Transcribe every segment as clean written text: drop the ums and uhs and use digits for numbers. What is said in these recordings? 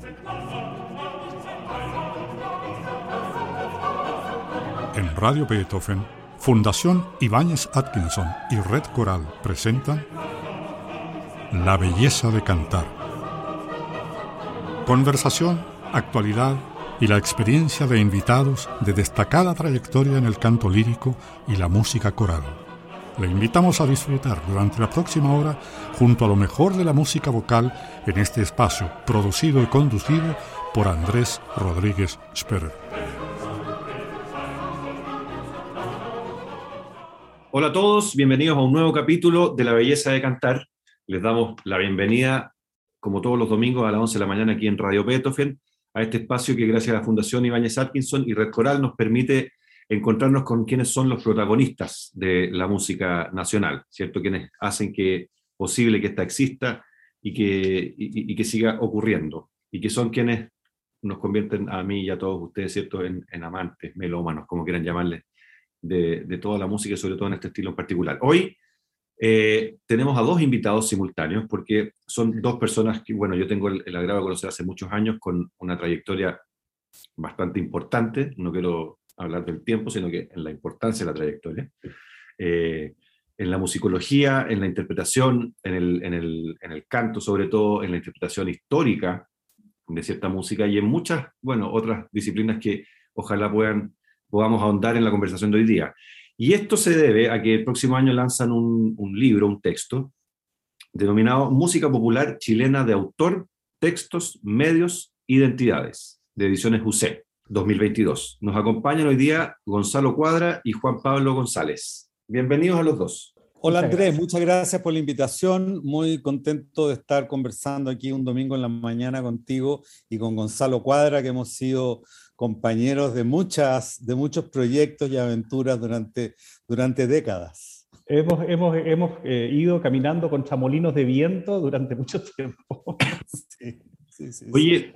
En Radio Beethoven, Fundación Ibáñez Atkinson y Red Coral presentan La belleza de cantar. Conversación, actualidad y la experiencia de invitados de destacada trayectoria en el canto lírico y la música coral. Le invitamos a disfrutar durante la próxima hora junto a lo mejor de la música vocal en este espacio producido y conducido por Andrés Rodríguez Sperrer. Hola a todos, bienvenidos a un nuevo capítulo de La belleza de cantar. Les damos la bienvenida, como todos los domingos a las 11 de la mañana aquí en Radio Beethoven, a este espacio que gracias a la Fundación Ibáñez Atkinson y Red Coral nos permite encontrarnos con quienes son los protagonistas de la música nacional, ¿cierto? Quienes hacen posible que esta exista y que siga ocurriendo, y que son quienes nos convierten a mí y a todos ustedes, ¿cierto?, en amantes, melómanos, como quieran llamarles, de toda la música y sobre todo en este estilo en particular. Hoy tenemos a dos invitados simultáneos porque son dos personas que, bueno, yo tengo el agrado de conocer hace muchos años con una trayectoria bastante importante. No quiero hablar del tiempo, sino que en la importancia de la trayectoria. En la musicología, en la interpretación, en el canto, sobre todo en la interpretación histórica de cierta música y en muchas, bueno, otras disciplinas que ojalá podamos ahondar en la conversación de hoy día. Y esto se debe a que el próximo año lanzan un libro, un texto, denominado Música Popular Chilena de Autor, Textos, Medios, Identidades, de Ediciones UC, 2022. Nos acompañan hoy día Gonzalo Cuadra y Juan Pablo González. Bienvenidos a los dos. Hola Andrés, muchas gracias por la invitación. Muy contento de estar conversando aquí un domingo en la mañana contigo y con Gonzalo Cuadra, que hemos sido compañeros de muchos proyectos y aventuras durante décadas. Hemos ido caminando con chamolinos de viento durante mucho tiempo. Sí. Oye,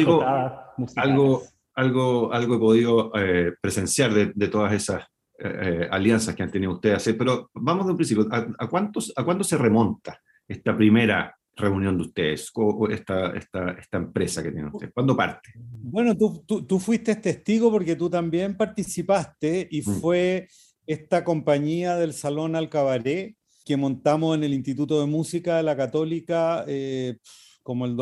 algo he podido presenciar de todas esas alianzas que han tenido ustedes, pero vamos de un principio. ¿A cuándo se remonta esta primera reunión de ustedes, o esta empresa que tienen ustedes? ¿Cuándo parte? Bueno, tú fuiste testigo porque tú también participaste y fue esta compañía del Salón al Cabaret que montamos en el Instituto de Música de la Católica como el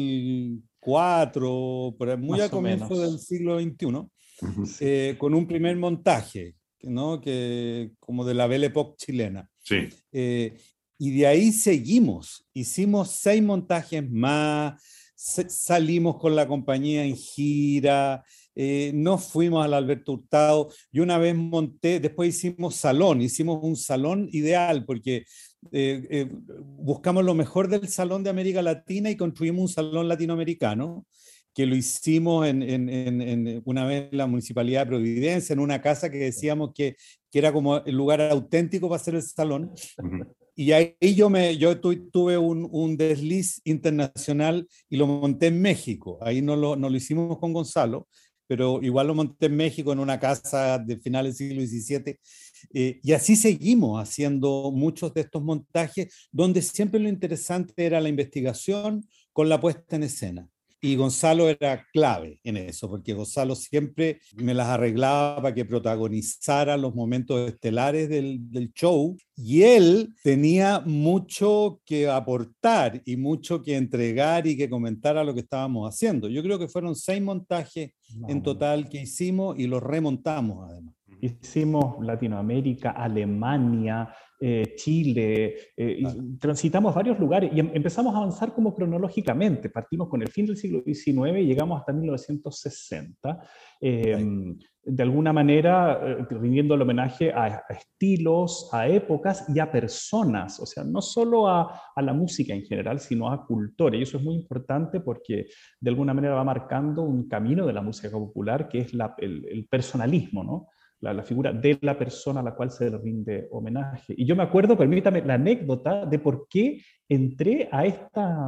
2004, muy al comienzo del siglo XXI, con un primer montaje, ¿no? Como de la Belle Époque chilena. Sí. Y de ahí seguimos, hicimos 6 montajes más, salimos con la compañía en gira, nos fuimos al Alberto Hurtado, y una vez después hicimos un salón ideal, porque buscamos lo mejor del salón de América Latina y construimos un salón latinoamericano, que lo hicimos una vez en la Municipalidad de Providencia, en una casa que decíamos que era como el lugar auténtico para hacer el salón. Y ahí yo tuve un desliz internacional y lo monté en México. Ahí no lo hicimos con Gonzalo, pero igual lo monté en México en una casa de finales del siglo XVII. Y así seguimos haciendo muchos de estos montajes, donde siempre lo interesante era la investigación con la puesta en escena. Y Gonzalo era clave en eso, porque Gonzalo siempre me las arreglaba para que protagonizara los momentos estelares del show. Y él tenía mucho que aportar y mucho que entregar y que comentar a lo que estábamos haciendo. Yo creo que fueron 6 montajes en total que hicimos y los remontamos además. Hicimos Latinoamérica, Alemania, Chile, transitamos varios lugares y empezamos a avanzar como cronológicamente. Partimos con el fin del siglo XIX y llegamos hasta 1960. De alguna manera, rindiendo el homenaje a estilos, a épocas y a personas, o sea, no solo a la música en general, sino a cultura. Y eso es muy importante porque de alguna manera va marcando un camino de la música popular que es el personalismo, ¿no? La figura de la persona a la cual se le rinde homenaje. Y yo me acuerdo, permítame, la anécdota de por qué entré a esta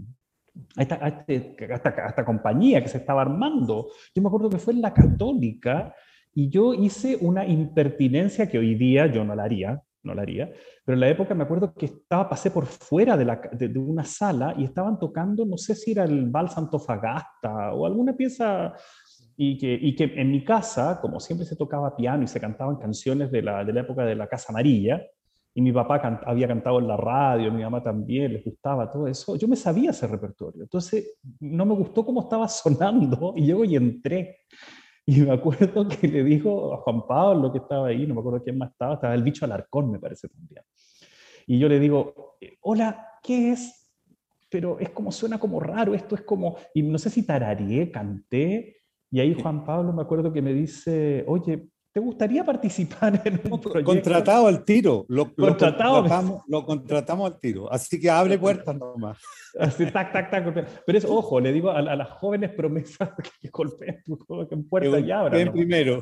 compañía que se estaba armando. Yo me acuerdo que fue en la Católica y yo hice una impertinencia que hoy día yo no la haría, no la haría, pero en la época me acuerdo que pasé por fuera de una sala y estaban tocando, no sé si era el Vals Antofagasta o alguna pieza, y que en mi casa, como siempre se tocaba piano y se cantaban canciones de la época de la Casa Amarilla, y mi papá había cantado en la radio, mi mamá también, les gustaba todo eso, yo me sabía ese repertorio. Entonces no me gustó cómo estaba sonando y llego y entré. Y me acuerdo que le dijo a Juan Pablo, que estaba ahí, no me acuerdo quién más estaba el Bicho Alarcón, me parece también. Y yo le digo, hola, ¿qué es? Pero es como, suena como raro, esto es como, y no sé si tarareé, canté, y ahí Juan Pablo me acuerdo que me dice, oye, ¿te gustaría participar en un proyecto? Contratado al tiro, lo Contratado. contratamos al tiro, así que abre puertas nomás. Así, tac, tac, tac. Pero es, ojo, le digo a las jóvenes promesas que golpeen en puerta y abran. En primero.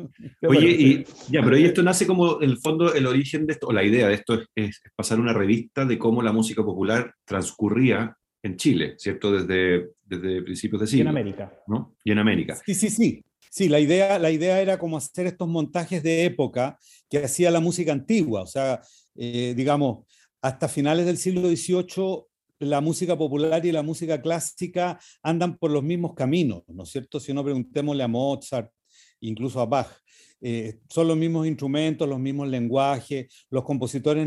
Oye, pero ahí esto nace como, en el fondo, el origen de esto, o la idea de esto es pasar una revista de cómo la música popular transcurría en Chile, ¿cierto? Desde principios de siglo. Y en América. ¿No? Y en América. Sí. Sí, la idea era como hacer estos montajes de época que hacía la música antigua. O sea, digamos, hasta finales del siglo XVIII, la música popular y la música clásica andan por los mismos caminos, ¿no es cierto? Si no, preguntémosle a Mozart, incluso a Bach. Son los mismos instrumentos, los mismos lenguajes, los compositores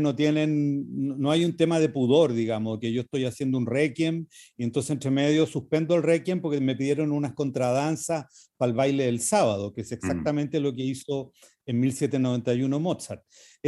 no hay un tema de pudor, digamos, que yo estoy haciendo un requiem y entonces entre medio suspendo el requiem porque me pidieron unas contradanzas para el baile del sábado, que es exactamente lo que hizo en 1791 Mozart.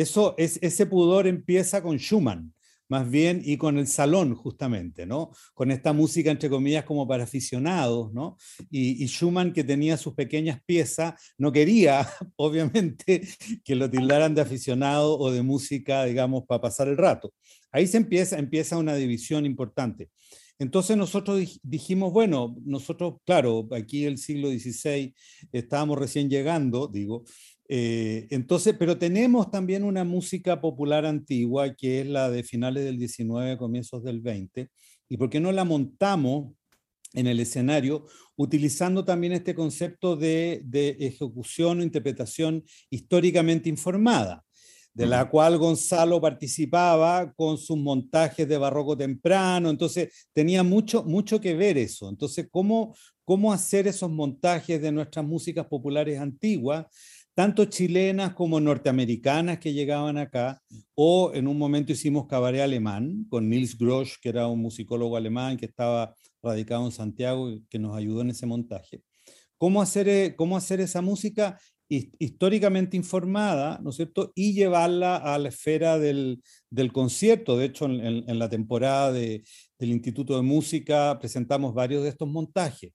Ese pudor empieza con Schumann, más bien, y con el salón, justamente, ¿no? Con esta música, entre comillas, como para aficionados, ¿no? Y Schumann, que tenía sus pequeñas piezas, no quería, obviamente, que lo tildaran de aficionado o de música, digamos, para pasar el rato. Ahí empieza una división importante. Entonces nosotros dijimos, bueno, nosotros, claro, aquí el siglo XVI estábamos recién llegando, digo, entonces, pero tenemos también una música popular antigua que es la de finales del XIX, comienzos del XX, y por qué no la montamos en el escenario utilizando también este concepto de ejecución o interpretación históricamente informada, de la cual Gonzalo participaba con sus montajes de barroco temprano. Entonces tenía mucho que ver eso. Entonces, ¿cómo hacer esos montajes de nuestras músicas populares antiguas, tanto chilenas como norteamericanas que llegaban acá, o en un momento hicimos cabaret alemán con Nils Grosch, que era un musicólogo alemán que estaba radicado en Santiago y que nos ayudó en ese montaje? ¿Cómo hacer esa música históricamente informada, ¿no es cierto?, y llevarla a la esfera del concierto? De hecho, en la temporada del Instituto de Música presentamos varios de estos montajes.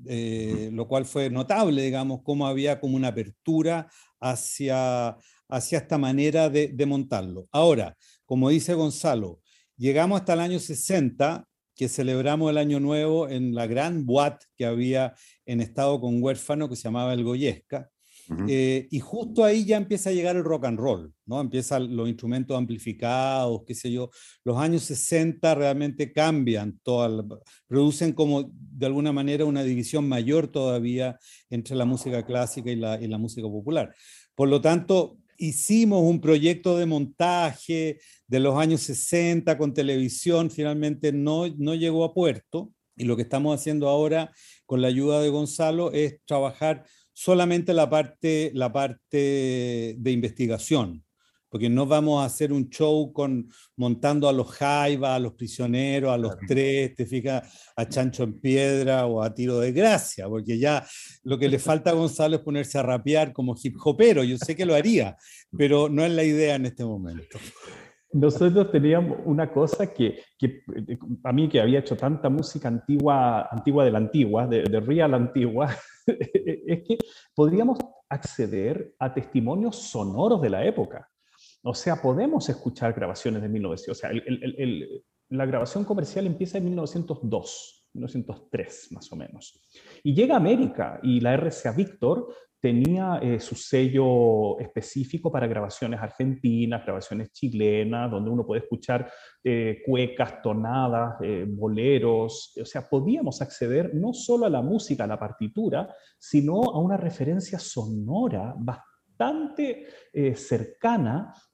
Lo cual fue notable, digamos, cómo había como una apertura hacia esta manera de montarlo. Ahora, como dice Gonzalo, llegamos hasta el año 60, que celebramos el Año Nuevo en la gran boate que había en Estado con Huérfano, que se llamaba El Goyesca, y justo ahí ya empieza a llegar el rock and roll, ¿no? Empiezan los instrumentos amplificados, qué sé yo. Los años 60 realmente cambian, producen como de alguna manera una división mayor todavía entre la música clásica y la música popular. Por lo tanto, hicimos un proyecto de montaje de los años 60 con televisión, finalmente no llegó a puerto, y lo que estamos haciendo ahora con la ayuda de Gonzalo es trabajar solamente la parte de investigación, porque no vamos a hacer un show montando a los Jaivas, a los Prisioneros, a los Tres, te fijas, a Chancho en Piedra o a Tiro de Gracia, porque ya lo que le falta a Gonzalo es ponerse a rapear como hip hopero. Yo sé que lo haría, pero no es la idea en este momento. Nosotros teníamos una cosa que a mí, que había hecho tanta música antigua de la antigua, de real antigua, es que podríamos acceder a testimonios sonoros de la época. O sea, podemos escuchar grabaciones de 1900. O sea, la grabación comercial empieza en 1902, 1903 más o menos. Y llega a América, y la RCA Víctor tenía su sello específico para grabaciones argentinas, grabaciones chilenas, donde uno puede escuchar cuecas, tonadas, boleros. O sea, podíamos acceder no solo a la música, a la partitura, sino a una referencia sonora bastante cercana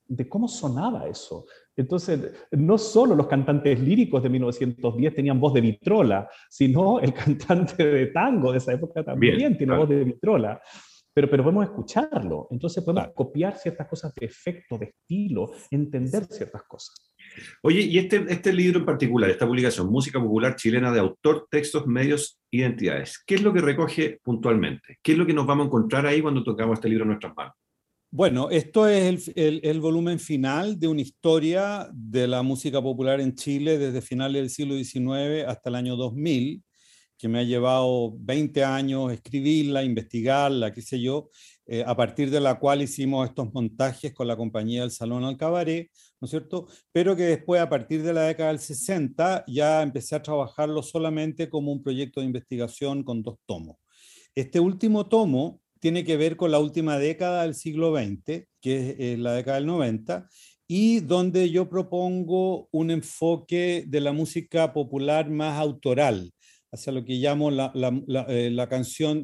de cómo sonaba eso. Entonces, no solo los cantantes líricos de 1910 tenían voz de vitrola, sino el cantante de tango de esa época también tiene voz de vitrola. Pero podemos escucharlo, entonces podemos copiar ciertas cosas de efecto, de estilo, entender ciertas cosas. Oye, y este libro en particular, esta publicación, Música Popular Chilena de Autor, Textos, Medios, Identidades, ¿qué es lo que recoge puntualmente? ¿Qué es lo que nos vamos a encontrar ahí cuando tocamos este libro en nuestras manos? Bueno, esto es el volumen final de una historia de la música popular en Chile desde finales del siglo XIX hasta el año 2000, que me ha llevado 20 años escribirla, investigarla, qué sé yo, a partir de la cual hicimos estos montajes con la compañía del Salón al Cabaret, ¿no es cierto? Pero que después, a partir de la década del 60, ya empecé a trabajarlo solamente como un proyecto de investigación con 2 tomos. Este último tomo tiene que ver con la última década del siglo XX, que es la década del 90, y donde yo propongo un enfoque de la música popular más autoral, hacia lo que llamo la canción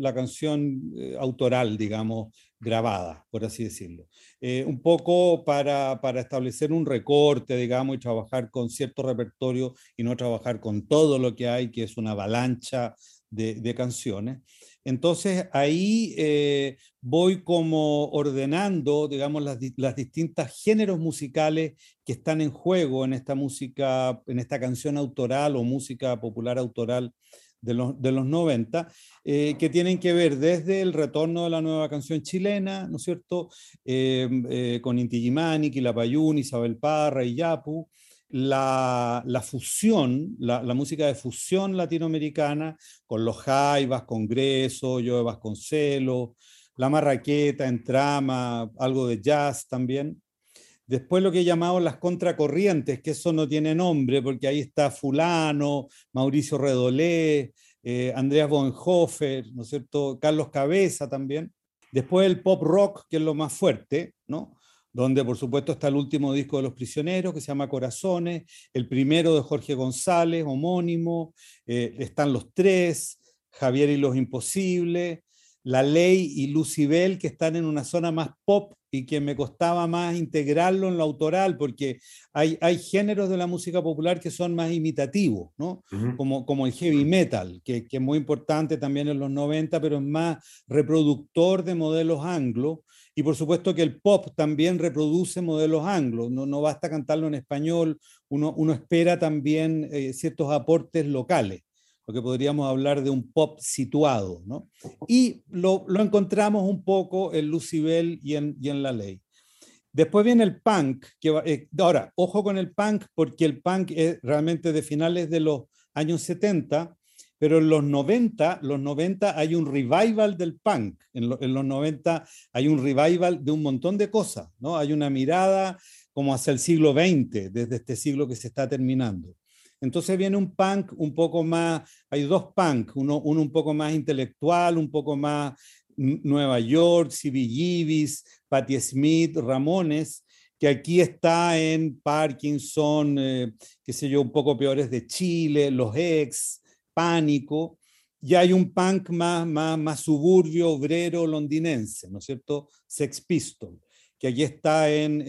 autoral, digamos, grabada, por así decirlo. Un poco para establecer un recorte, digamos, y trabajar con cierto repertorio y no trabajar con todo lo que hay, que es una avalancha de canciones. Entonces ahí voy como ordenando, digamos, las distintas géneros musicales que están en juego en esta música, en esta canción autoral o música popular autoral de los 90, que tienen que ver desde el retorno de la nueva canción chilena, ¿no es cierto?, con Inti Illimani, Quilapayún, Isabel Parra y Yapu, la fusión, la música de fusión latinoamericana, con los Jaivas, Congreso, Joe Vasconcelos, la marraqueta en trama, algo de jazz también. Después lo que he llamado las contracorrientes, que eso no tiene nombre, porque ahí está Fulano, Mauricio Redolé, Andreas Bonhoeffer, ¿no es cierto?, Carlos Cabeza también. Después el pop rock, que es lo más fuerte, ¿no?, donde por supuesto está el último disco de Los Prisioneros, que se llama Corazones, el primero de Jorge González, homónimo, están Los Tres, Javier y los Imposibles, La Ley y Lucibel, que están en una zona más pop y que me costaba más integrarlo en lo autoral, porque hay géneros de la música popular que son más imitativos, ¿no? Como el heavy metal, que es muy importante también en los 90, pero es más reproductor de modelos anglo. Y por supuesto que el pop también reproduce modelos anglos, no basta cantarlo en español, uno espera también ciertos aportes locales, lo que podríamos hablar de un pop situado, ¿no? Y lo encontramos un poco en Lucibel y en La Ley. Después viene el punk, ahora, ojo con el punk, porque el punk es realmente de finales de los años 70, pero en los 90 hay un revival del punk. En los 90 hay un revival de un montón de cosas, ¿no? Hay una mirada como hacia el siglo XX, desde este siglo que se está terminando. Entonces viene un punk un poco más, hay 2 punk, uno un poco más intelectual, un poco más Nueva York, CBGBs, Patti Smith, Ramones, que aquí está en Parkinson, qué sé yo, un poco peores de Chile, Los Ex, Pánico, y hay un punk más suburbio, obrero, londinense, ¿no es cierto? Sex Pistols, que aquí está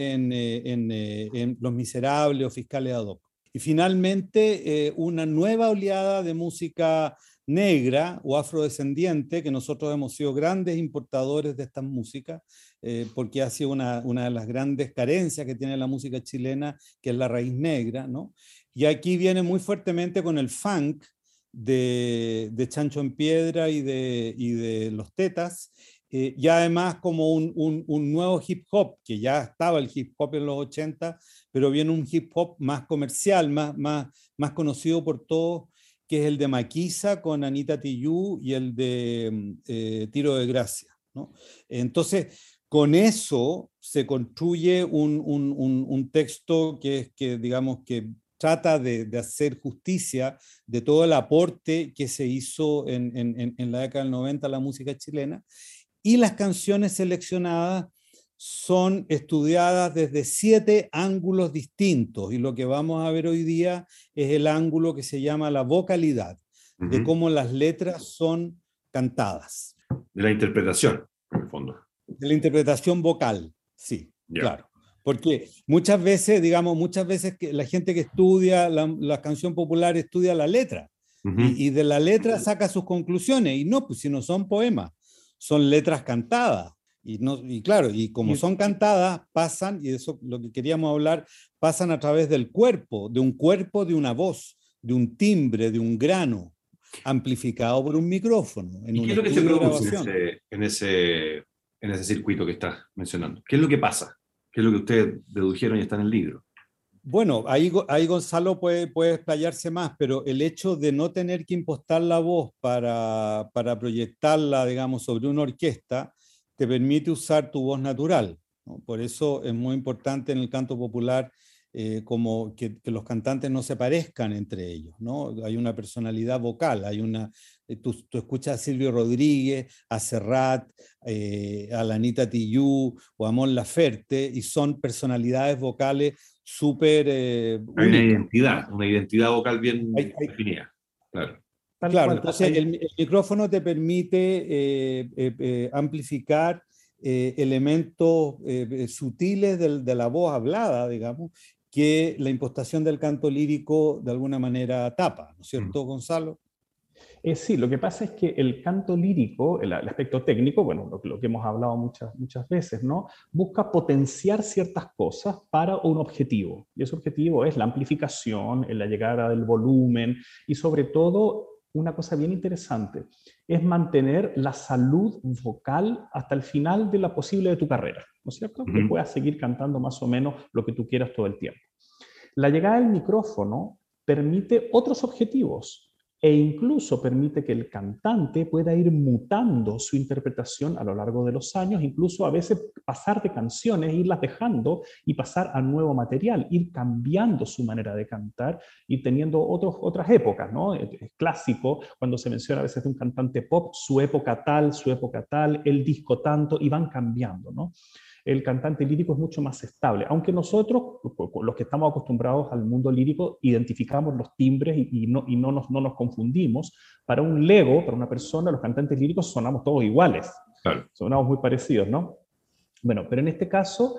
en Los Miserables o Fiscales ad hoc. Y finalmente una nueva oleada de música negra o afrodescendiente, que nosotros hemos sido grandes importadores de estas músicas, porque ha sido una de las grandes carencias que tiene la música chilena, que es la raíz negra, ¿no? Y aquí viene muy fuertemente con el funk de Chancho en Piedra y de Los Tetas, y además como un nuevo hip hop, que ya estaba el hip hop en los 80, pero viene un hip hop más comercial, más conocido por todos, que es el de Maquisa con Anita Tijoux y el de Tiro de Gracia, ¿no? Entonces, con eso se construye un texto que digamos, que trata de hacer justicia de todo el aporte que se hizo en la década del 90 a la música chilena, y las canciones seleccionadas son estudiadas desde 7 ángulos distintos, y lo que vamos a ver hoy día es el ángulo que se llama la vocalidad, de cómo las letras son cantadas. De la interpretación, en el fondo. De la interpretación vocal, sí, claro. Porque muchas veces, digamos, que la gente que estudia la canción popular estudia la letra y de la letra saca sus conclusiones. Y no, pues si no son poemas, son letras cantadas. Y claro, y como son cantadas, pasan, y eso lo que queríamos hablar, pasan a través del cuerpo, de una voz, de un timbre, de un grano, amplificado por un micrófono. ¿Y qué es lo que se produce en ese circuito que estás mencionando? ¿Qué es lo que pasa? ¿Qué es lo que ustedes dedujeron y está en el libro? Bueno, ahí Gonzalo puede explayarse más, pero el hecho de no tener que impostar la voz para proyectarla, digamos, sobre una orquesta, te permite usar tu voz natural, ¿no? Por eso es muy importante en el canto popular como que los cantantes no se parezcan entre ellos, ¿no? Hay una personalidad vocal, tú escuchas a Silvio Rodríguez, a Serrat, a la Anita Tijoux o a Mon Laferte, y son personalidades vocales súper hay una identidad vocal bien definida, claro. Claro, entonces el micrófono te permite amplificar elementos sutiles de la voz hablada, digamos, que la impostación del canto lírico de alguna manera tapa, ¿no es cierto, Gonzalo? Sí, lo que pasa es que el canto lírico, el aspecto técnico, bueno, lo que hemos hablado muchas veces, ¿no? Busca potenciar ciertas cosas para un objetivo. Y ese objetivo es la amplificación, la llegada del volumen y sobre todo, una cosa bien interesante, es mantener la salud vocal hasta el final de la posible de tu carrera, ¿no es cierto? Que puedas seguir cantando más o menos lo que tú quieras todo el tiempo. La llegada del micrófono permite otros objetivos e incluso permite que el cantante pueda ir mutando su interpretación a lo largo de los años, incluso a veces pasar de canciones, irlas dejando y pasar a nuevo material, ir cambiando su manera de cantar y teniendo otras épocas, ¿no? Es clásico cuando se menciona a veces de un cantante pop, su época tal, el disco tanto, y van cambiando, ¿no? El cantante lírico es mucho más estable, aunque nosotros, los que estamos acostumbrados al mundo lírico, identificamos los timbres y no nos confundimos. Para un lego, para una persona, los cantantes líricos sonamos todos iguales, claro. Sonamos muy parecidos, ¿no? Bueno, pero en este caso,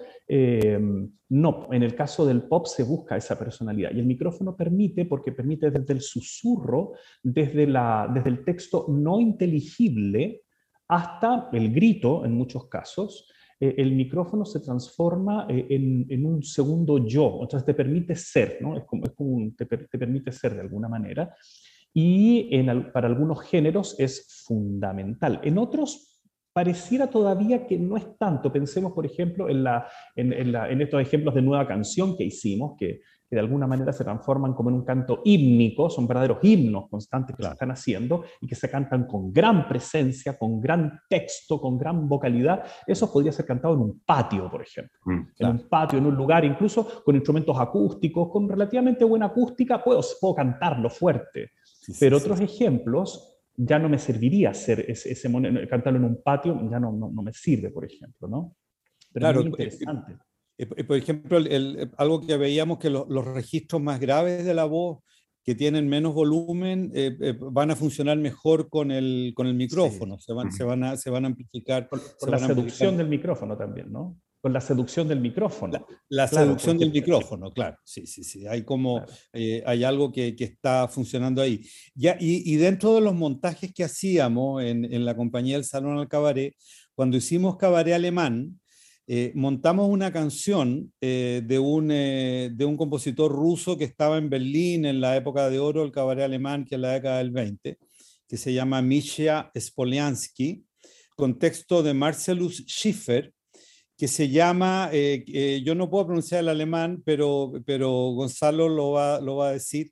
no, en el caso del pop se busca esa personalidad y el micrófono porque permite desde el susurro, desde el texto no inteligible hasta el grito en muchos casos, el micrófono se transforma en un segundo yo, entonces te permite ser, ¿no? Te permite ser de alguna manera, y para algunos géneros es fundamental. En otros pareciera todavía que no es tanto. Pensemos, por ejemplo, en estos ejemplos de nueva canción que hicimos, que de alguna manera se transforman como en un canto hímnico, son verdaderos himnos constantes que se están haciendo y que se cantan con gran presencia, con gran texto, con gran vocalidad. Eso podría ser cantado en un patio, por ejemplo. En un patio, en un lugar, incluso con instrumentos acústicos, con relativamente buena acústica, puedo cantarlo fuerte. Pero otros ejemplos, ya no me serviría hacer cantarlo en un patio, ya no me sirve, por ejemplo, ¿no? Pero claro, es muy interesante. Por ejemplo, algo que veíamos que los registros más graves de la voz, que tienen menos volumen, van a funcionar mejor con el micrófono, sí. se van a amplificar. Con la seducción del micrófono también, ¿no? Con la seducción del micrófono. La seducción del micrófono, claro. Sí. Hay como, claro. Hay algo que está funcionando ahí. Y dentro de los montajes que hacíamos en la compañía del Salón al Cabaret, cuando hicimos Cabaret Alemán, montamos una canción de un compositor ruso que estaba en Berlín en la época de oro del cabaret alemán, que es la década del 20, que se llama Misha Spoliansky, con texto de Marcellus Schiffer, que se llama, yo no puedo pronunciar el alemán, pero Gonzalo lo va a decir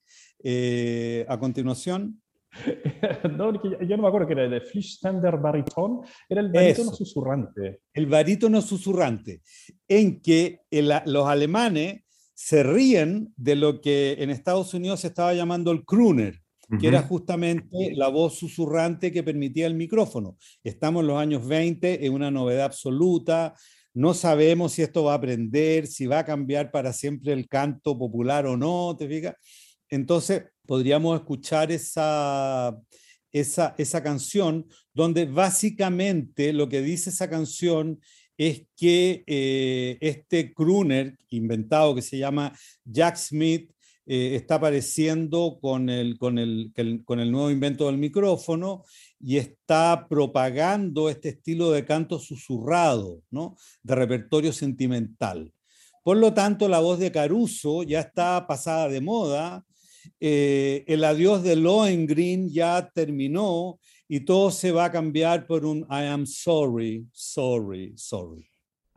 a continuación. No, yo no me acuerdo que era de Fließender Bariton, era el barítono susurrante. El barítono susurrante, en que los alemanes se ríen de lo que en Estados Unidos se estaba llamando el crooner, que era justamente la voz susurrante que permitía el micrófono. Estamos en los años 20, es una novedad absoluta, no sabemos si esto va a aprender, si va a cambiar para siempre el canto popular o no, ¿te fijas? Entonces, podríamos escuchar esa canción, donde básicamente lo que dice esa canción es que este crooner inventado que se llama Jack Smith está apareciendo con el nuevo invento del micrófono y está propagando este estilo de canto susurrado, ¿no? De repertorio sentimental. Por lo tanto, la voz de Caruso ya está pasada de moda, el adiós de Lohengrin ya terminó y todo se va a cambiar por un I am sorry, sorry, sorry.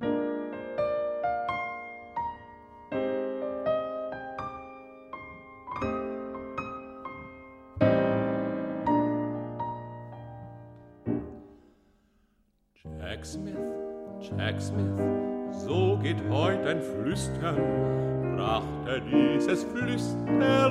Jack Smith, so geht heut ein Flüstern, brachte dieses Flüstern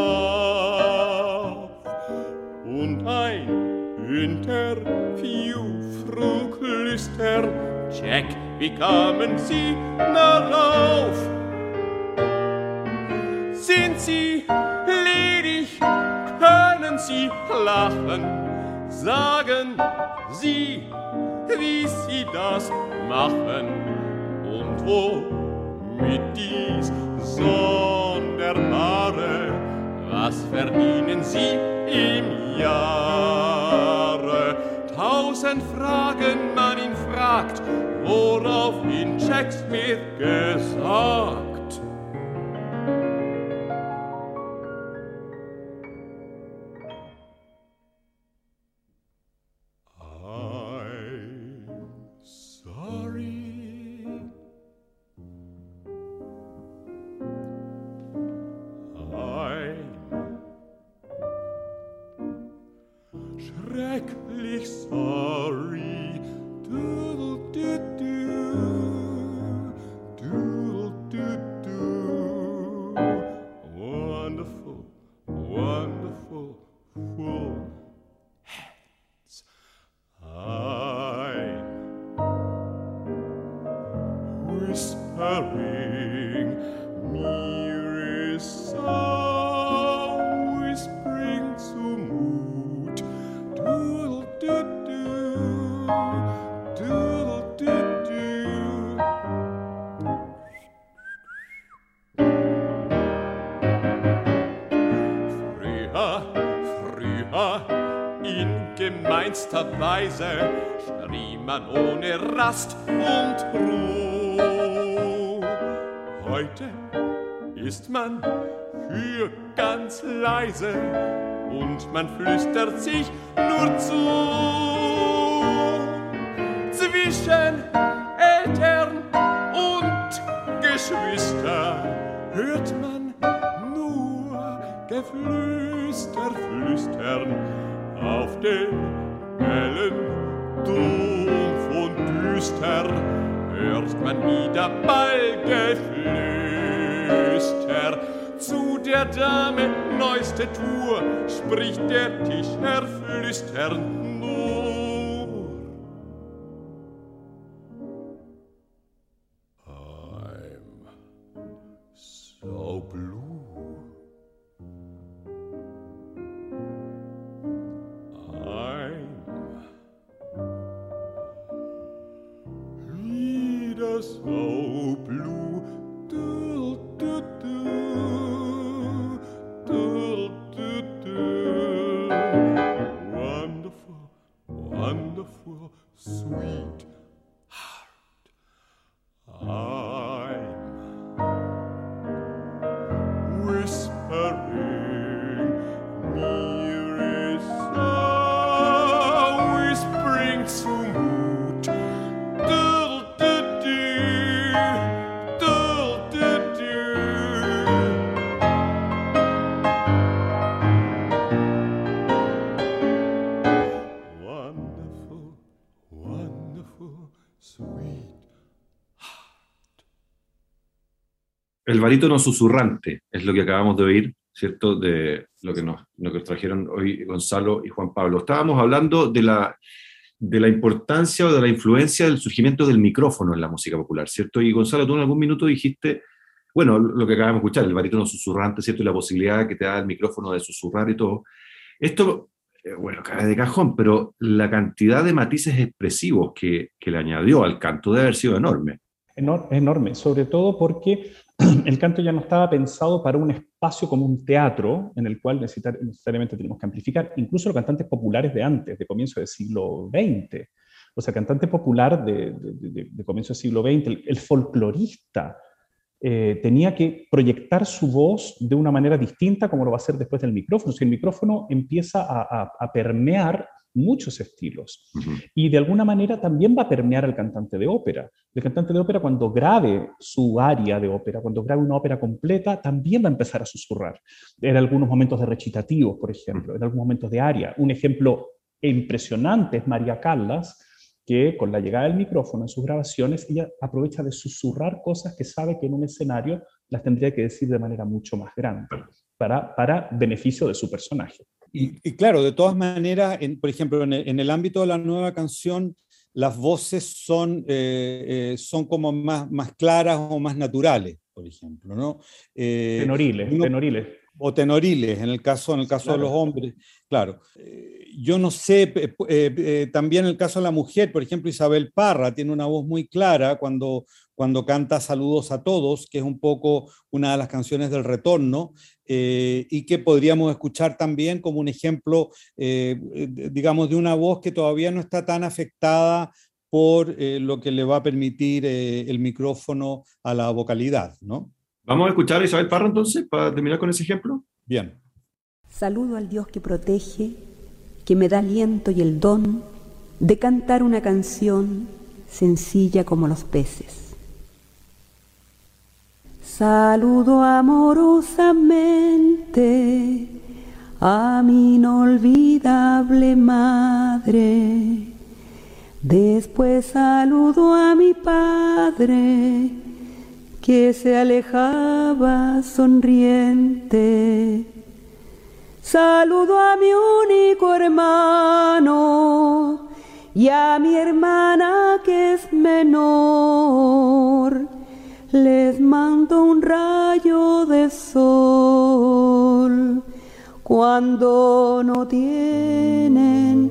auf. Und ein Interview frug lüstern, Jack, wie kamen Sie darauf? Sind Sie ledig, können Sie lachen, sagen Sie, wie Sie das machen und womit dies Sonderbare, was verdienen Sie im Jahre? 1000 Fragen man ihn fragt, worauf ihn Jack Smith gesagt. Schrecklich sorry, doodle-doo-doo, wonderful, wonderful, full hands. I'm whispering, mirror sound, whispering to mood. Früher, in gemeinster Weise, schrie man ohne Rast und Ruhe. Heute ist man für ganz leise und man flüstert sich nur zu. Zwischen Eltern und Geschwister hört man nur Geflüster flüstern auf den Bällen dumpf und düster hört man wieder Ballgeflüster. Zu der Dame neueste Tour spricht der Tischherr flüsternd nur. I'm so blue. I'm wieder so blue. Wonderful, wonderful, sweet heart. I'm whispering, near sound, whispering to mood. El barítono susurrante es lo que acabamos de oír, ¿cierto? De lo que nos trajeron hoy Gonzalo y Juan Pablo. Estábamos hablando de la importancia o de la influencia del surgimiento del micrófono en la música popular, ¿cierto? Y Gonzalo, tú en algún minuto dijiste, bueno, lo que acabamos de escuchar, el barítono susurrante, ¿cierto? Y la posibilidad que te da el micrófono de susurrar y todo. Esto bueno, cae de cajón, pero la cantidad de matices expresivos que le añadió al canto debe haber sido enorme. Enorme, sobre todo porque el canto ya no estaba pensado para un espacio como un teatro en el cual necesariamente tenemos que amplificar. Incluso los cantantes populares de antes, de comienzo del siglo XX, o sea, cantante popular de comienzo del siglo XX, el folclorista, tenía que proyectar su voz de una manera distinta como lo va a hacer después del micrófono. Si el micrófono empieza a permear muchos estilos. Y de alguna manera también va a permear al cantante de ópera. El cantante de ópera, cuando grabe su aria de ópera, cuando grabe una ópera completa, también va a empezar a susurrar. En algunos momentos de recitativos, por ejemplo, en algunos momentos de aria. Un ejemplo impresionante es María Callas, que con la llegada del micrófono en sus grabaciones, ella aprovecha de susurrar cosas que sabe que en un escenario las tendría que decir de manera mucho más grande, para beneficio de su personaje. Y claro, de todas maneras, por ejemplo, en el ámbito de la nueva canción, las voces son como más claras o más naturales, por ejemplo, ¿no? Tenoriles. O tenoriles, en el caso Claro. de los hombres, claro. Yo no sé, también en el caso de la mujer, por ejemplo, Isabel Parra tiene una voz muy clara cuando canta Saludos a Todos, que es un poco una de las canciones del retorno, y que podríamos escuchar también como un ejemplo, digamos, de una voz que todavía no está tan afectada por lo que le va a permitir el micrófono a la vocalidad, ¿no? Vamos a escuchar a Isabel Parra entonces, para terminar con ese ejemplo. Bien. Saludo al Dios que protege, que me da aliento y el don de cantar una canción sencilla como los peces. Saludo amorosamente a mi inolvidable madre. Después saludo a mi padre, que se alejaba sonriente. Saludo a mi único hermano y a mi hermana que es menor. Les mando un rayo de sol cuando no tienen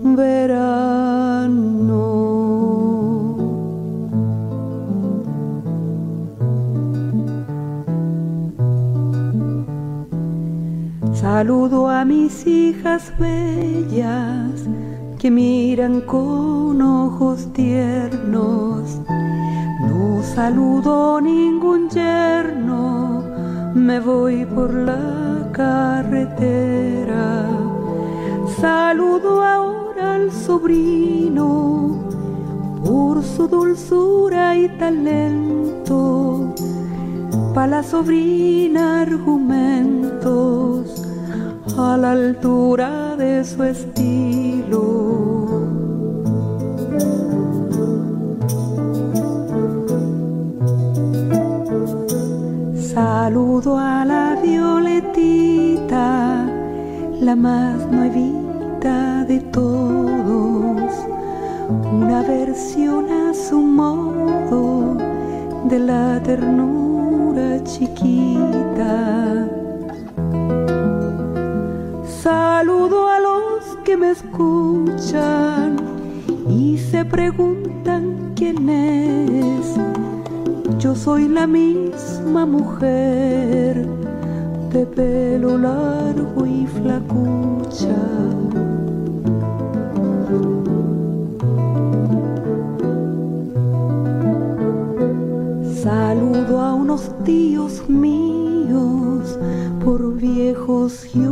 verano. Saludo a mis hijas bellas que miran con ojos tiernos. No saludo ningún yerno, me voy por la carretera. Saludo ahora al sobrino por su dulzura y talento. Pa' la sobrina argumentos a la altura de su estilo. Saludo a la Violetita, la más nuevita de todos, una versión a su modo de la ternura chiquita. Saludo a los que me escuchan y se preguntan quién es. Yo soy la misma mujer de pelo largo y flacucha. Saludo a unos tíos míos por viejos y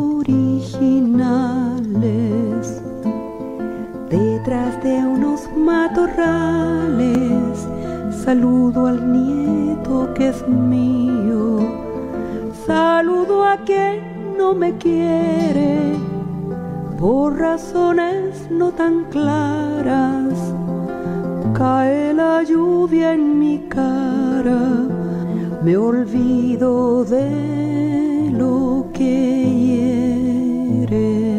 originales. Detrás de unos matorrales saludo al nieto que es mío. Saludo a quien no me quiere por razones no tan claras. Cae la lluvia en mi cara, me olvido de lo que hiere.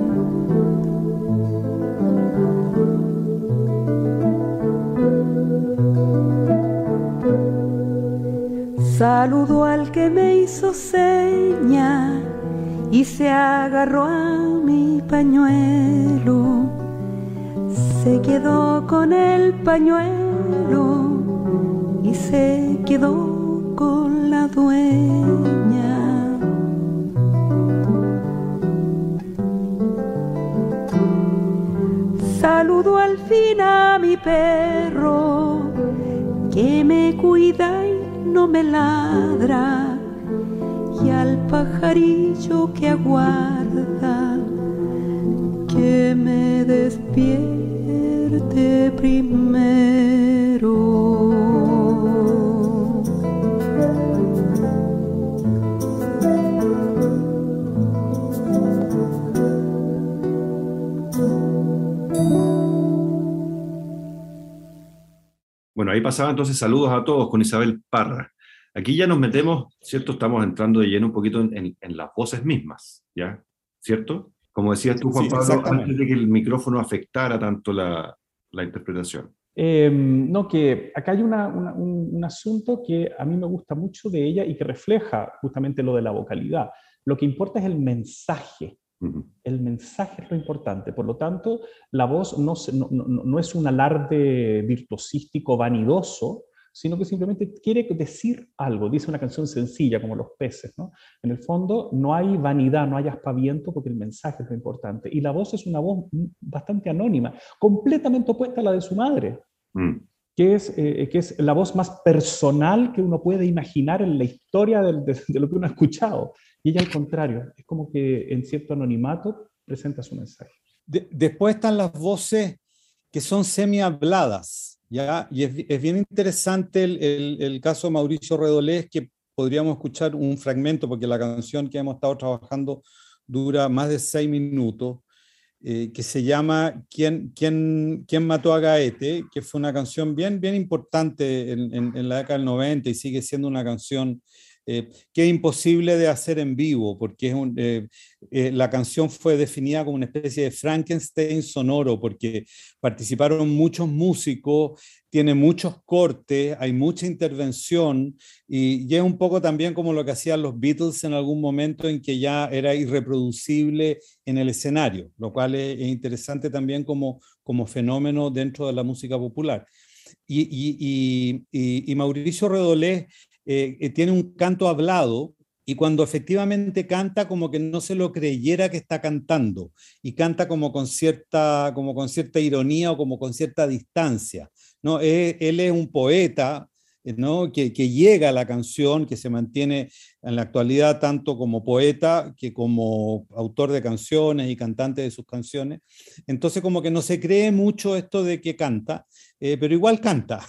Saludo al que me hizo seña y se agarró a mi pañuelo, se quedó con el pañuelo y se quedó con la dueña. Saludo al fin a mi perro que me cuida y no me ladra, y al pajarillo que aguarda que me despierte primero. Bueno, ahí pasaba entonces saludos a todos con Isabel Parra. Aquí ya nos metemos, ¿cierto? Estamos entrando de lleno un poquito en las voces mismas, ¿ya? ¿Cierto? Como decías tú, Juan Pablo, antes de que el micrófono afectara tanto la interpretación. No, que acá hay un asunto que a mí me gusta mucho de ella y que refleja justamente lo de la vocalidad. Lo que importa es el mensaje. El mensaje es lo importante. Por lo tanto, la voz no es un alarde virtuosístico vanidoso, sino que simplemente quiere decir algo. Dice una canción sencilla, como Los peces, ¿no? En el fondo no hay vanidad, no hay aspaviento, porque el mensaje es lo importante. Y la voz es una voz bastante anónima, completamente opuesta a la de su madre, que es la voz más personal que uno puede imaginar en la historia de lo que uno ha escuchado. Y ella, al contrario, es como que en cierto anonimato presenta su mensaje. Después están las voces que son semi-habladas, ¿ya? Y es bien interesante el caso de Mauricio Redolés, que podríamos escuchar un fragmento, porque la canción que hemos estado trabajando dura más de 6 minutos, que se llama ¿Quién mató a Gaete?, que fue una canción bien importante en la década del 90 y sigue siendo una canción que es imposible de hacer en vivo, porque la canción fue definida como una especie de Frankenstein sonoro, porque participaron muchos músicos, tiene muchos cortes, hay mucha intervención, y es un poco también como lo que hacían los Beatles en algún momento, en que ya era irreproducible en el escenario, lo cual es interesante también como fenómeno dentro de la música popular. Y Mauricio Redolés tiene un canto hablado, y cuando efectivamente canta, como que no se lo creyera que está cantando, y canta como con cierta ironía o como con cierta distancia, ¿no? Él es un poeta, ¿no? que llega a la canción, que se mantiene en la actualidad tanto como poeta que como autor de canciones y cantante de sus canciones. Entonces como que no se cree mucho esto de que canta, pero igual canta.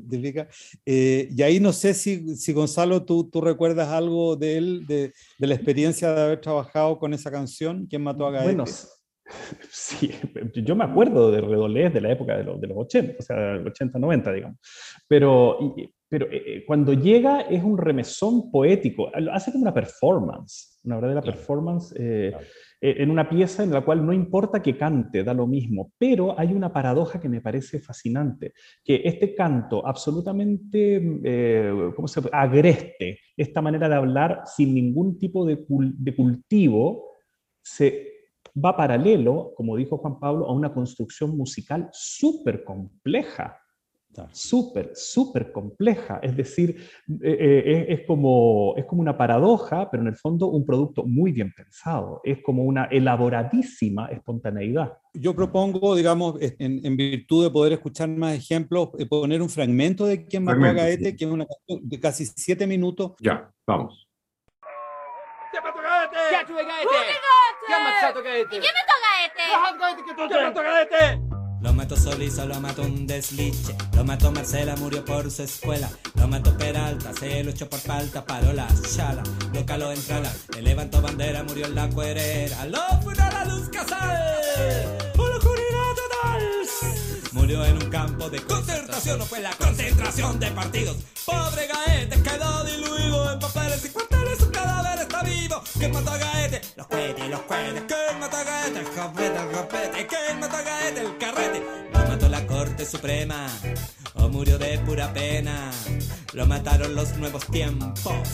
Y ahí no sé si Gonzalo, tú recuerdas algo de él, de la experiencia de haber trabajado con esa canción, ¿Quién mató a Gaete? Bueno, sí, yo me acuerdo de Redolés de la época de los 80, o sea, 80-90, digamos. Pero cuando llega es un remesón poético, hace como una performance, una verdadera performance, en una pieza en la cual no importa que cante, da lo mismo, pero hay una paradoja que me parece fascinante, que este canto absolutamente, agreste, esta manera de hablar sin ningún tipo de cultivo, se va paralelo, como dijo Juan Pablo, a una construcción musical súper compleja. Súper compleja, es decir, es como una paradoja, pero en el fondo un producto muy bien pensado, es como una elaboradísima espontaneidad. Yo propongo, digamos, en virtud de poder escuchar más ejemplos, poner un fragmento de Quién mató a Gaete, que es una canción de casi 7 minutos. Ya, vamos. Chi ha fatto Gaete? Chi ha fatto Gaete? Chi ha ammazzato Gaete? Chi ha fatto Gaete? Chi ha fatto Gaete? Lo mató Solizo, lo mató un desliche. Lo mató Marcela, murió por su escuela. Lo mató Peralta, se luchó por falta, paró la chala. Lo caló en trala, le levantó bandera, murió en la cuerera. Lo fundó la Luz Casal, por oscuridad total. Murió en un campo de concentración, no fue la concentración de partidos. Pobre Gaete quedó diluido en papeles y cuarteles, su cadáver está vivo. ¿Quién mató a Gaete? Los cohetes. ¿Quién mató a Gaete? El copete. ¿Quién mató a Gaete? El carrete. Lo mató la Corte Suprema, o murió de pura pena. Lo mataron los nuevos tiempos, por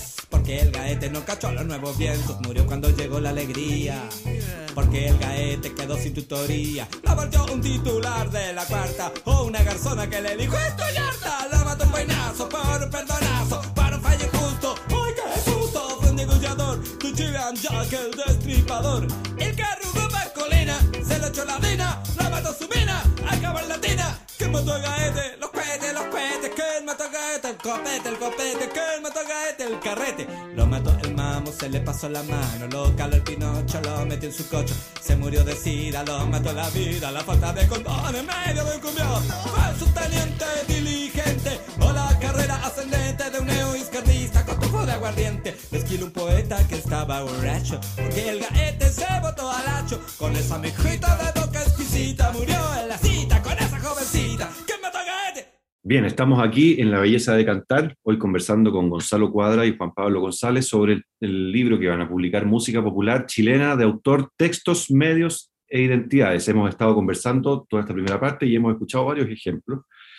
porque el gaete no cachó los nuevos vientos, murió cuando llegó la alegría, porque el gaete quedó sin tutoría, la volteó un titular de la cuarta, o una garzona que le dijo estoy harta, la mató un vainazo por un perdonazo, para un fallo injusto, ¡ay qué susto! Fue un negociador, tu Chilean Jack el destripador, el que arrugó masculina, se lo echó la dina, la mató su mina, acabó en latina, que mató a gaete, los cohetes, que mató a gaete, el copete, que mató a gaete, el carrete, lo mató el mamo, se le pasó la mano, lo caló el Pinocho, lo metió en su coche, se murió de sida, lo mató la vida, la falta de condón en medio de un cumbión, fue su teniente diligente, o la carrera ascendente de un neoizquierdista con tufo de aguardiente, le esquiló un poeta que estaba borracho, porque el gaete se botó al hacho, con esa mijita de boca exquisita, murió en la cita con esa jovencita, que mató a gaete. Bien, estamos aquí en La Belleza de Cantar, hoy conversando con Gonzalo Cuadra y Juan Pablo González sobre el libro que van a publicar, Música Popular Chilena, de autor, textos, medios e identidades. Hemos estado conversando toda esta primera parte y hemos escuchado varios ejemplos.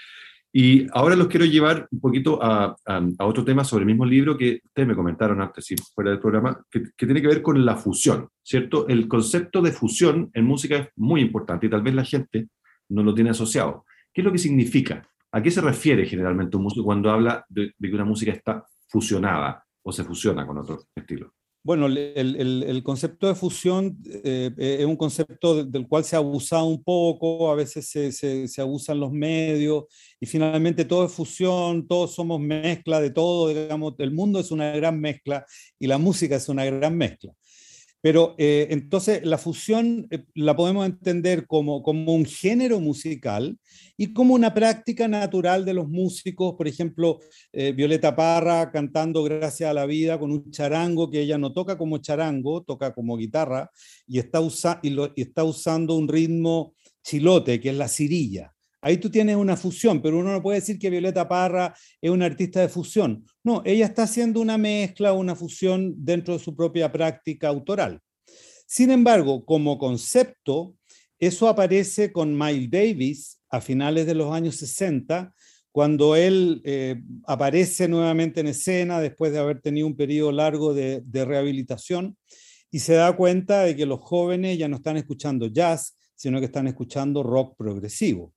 Y ahora los quiero llevar un poquito a otro tema sobre el mismo libro que ustedes me comentaron antes, sí, fuera del programa, que tiene que ver con la fusión, ¿cierto? El concepto de fusión en música es muy importante y tal vez la gente no lo tiene asociado. ¿Qué es lo que significa? ¿A qué se refiere generalmente un músico cuando habla de que una música está fusionada o se fusiona con otro estilo? Bueno, el concepto de fusión es un concepto del cual se ha abusado un poco, a veces se abusan los medios, y finalmente todo es fusión, todos somos mezcla de todo, digamos, el mundo es una gran mezcla y la música es una gran mezcla. Pero entonces la fusión la podemos entender como un género musical y como una práctica natural de los músicos. Por ejemplo, Violeta Parra cantando Gracias a la Vida con un charango que ella no toca como charango, toca como guitarra y está usando un ritmo chilote, que es la cirilla. Ahí tú tienes una fusión, pero uno no puede decir que Violeta Parra es una artista de fusión. No, ella está haciendo una mezcla, una fusión dentro de su propia práctica autoral. Sin embargo, como concepto, eso aparece con Miles Davis a finales de los años 60, cuando él aparece nuevamente en escena después de haber tenido un periodo largo de rehabilitación y se da cuenta de que los jóvenes ya no están escuchando jazz, sino que están escuchando rock progresivo.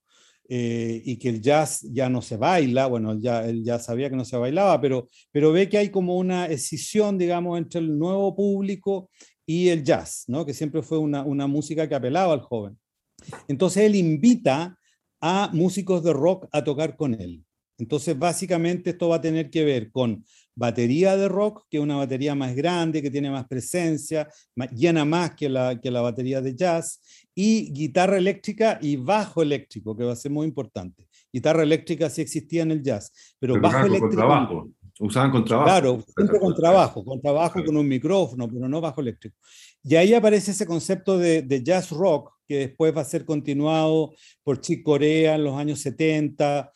Y que el jazz ya no se baila, bueno, él ya sabía que no se bailaba, pero ve que hay como una escisión, digamos, entre el nuevo público y el jazz, ¿no? Que siempre fue una música que apelaba al joven. Entonces él invita a músicos de rock a tocar con él. Entonces básicamente esto va a tener que ver con batería de rock, que es una batería más grande, que tiene más presencia, llena más que la batería de jazz, y guitarra eléctrica y bajo eléctrico, que va a ser muy importante. Guitarra eléctrica sí existía en el jazz, pero bajo eléctrico... Contrabajo. Usaban contrabajo. Claro, siempre contrabajo con un micrófono, pero no bajo eléctrico. Y ahí aparece ese concepto de jazz rock, que después va a ser continuado por Chick Corea en los años 70,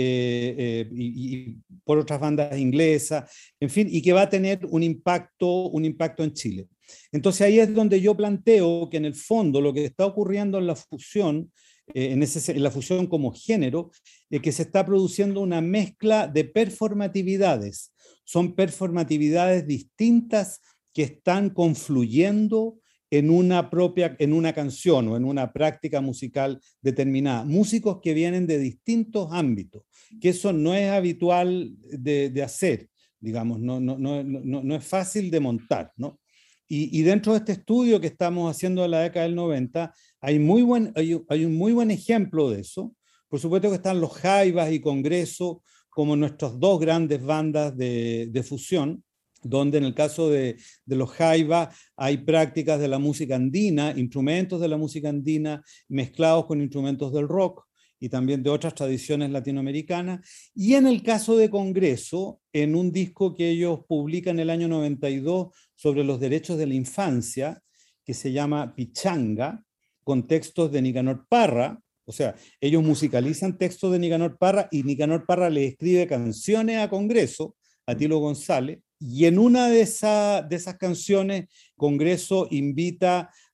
y por otras bandas inglesas, en fin, y que va a tener un impacto en Chile. Entonces ahí es donde yo planteo que en el fondo lo que está ocurriendo en la fusión, en la fusión como género, es que se está produciendo una mezcla de performatividades. Son performatividades distintas que están confluyendo en una canción o en una práctica musical determinada. Músicos que vienen de distintos ámbitos, que eso no es habitual de hacer, digamos, no es fácil de montar, ¿no? Y dentro de este estudio que estamos haciendo de la década del 90, hay un muy buen ejemplo de eso. Por supuesto que están los Jaivas y Congreso como nuestras dos grandes bandas de fusión, donde en el caso de los Jaivas hay prácticas de la música andina, instrumentos de la música andina mezclados con instrumentos del rock y también de otras tradiciones latinoamericanas. Y en el caso de Congreso, en un disco que ellos publican en el año 92 sobre los derechos de la infancia, que se llama Pichanga, con textos de Nicanor Parra. O sea, ellos musicalizan textos de Nicanor Parra y Nicanor Parra le escribe canciones a Congreso, a Tilo González, y en una de esas canciones Congreso invita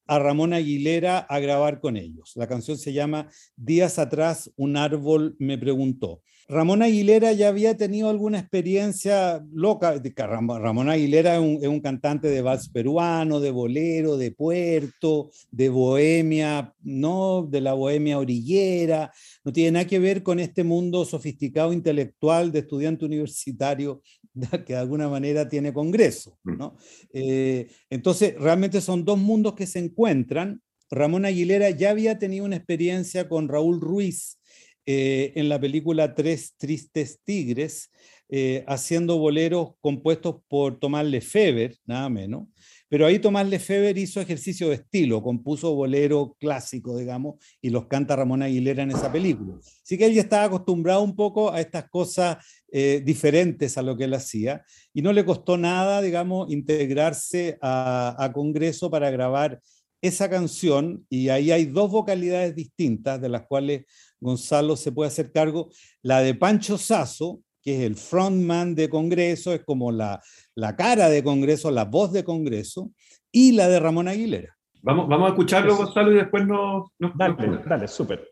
a Ramón Aguilera a grabar con ellos. La canción se llama Días atrás un árbol me preguntó. Ramón Aguilera ya había tenido alguna experiencia loca. Ramón Aguilera es un cantante de vals peruano, de bolero, de puerto, de bohemia, ¿no? De la bohemia orillera. No tiene nada que ver con este mundo sofisticado intelectual de estudiante universitario que de alguna manera tiene congreso, ¿no? Entonces, realmente son dos mundos que se encuentran. Ramón Aguilera ya había tenido una experiencia con Raúl Ruiz en la película Tres Tristes Tigres, haciendo boleros compuestos por Tomás Lefebvre, nada menos. Pero ahí Tomás Lefebvre hizo ejercicio de estilo, compuso bolero clásico, digamos, y los canta Ramón Aguilera en esa película. Así que él ya estaba acostumbrado un poco a estas cosas diferentes a lo que él hacía, y no le costó nada, digamos, integrarse a Congreso para grabar esa canción, y ahí hay dos vocalidades distintas, de las cuales Gonzalo se puede hacer cargo. La de Pancho Sasso, que es el frontman de Congreso, es como la cara de Congreso, la voz de Congreso, y la de Ramón Aguilera. Vamos a escucharlo, Gonzalo, y después Dale, súper.